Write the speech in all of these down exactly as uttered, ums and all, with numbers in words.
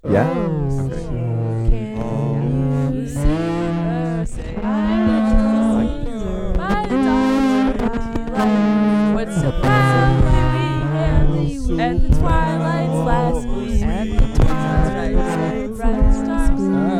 Yeah? At the twilight's last gleam, at the twilight's bright stars,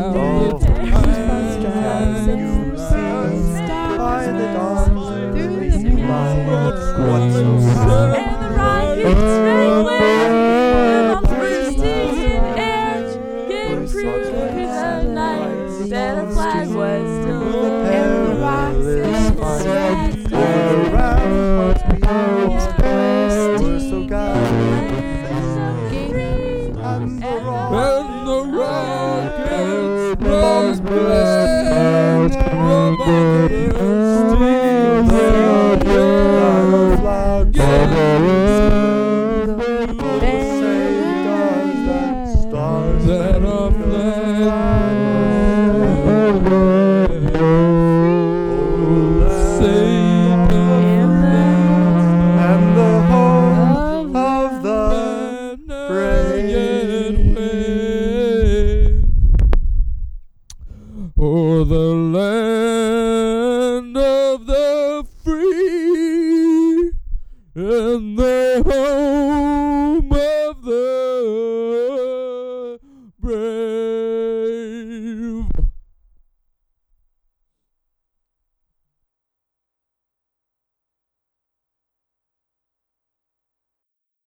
You see by the dawn's early light what so sad. and the rockets wrangling, and all the bursting in air, gave proof in the night that a flag was still there. And the rockets red Over the ramparts beyond were so guided, and the And the rockets bombs burst, burst, that are saved and the home of the brave. Oh, the land of the free and the home of the brave.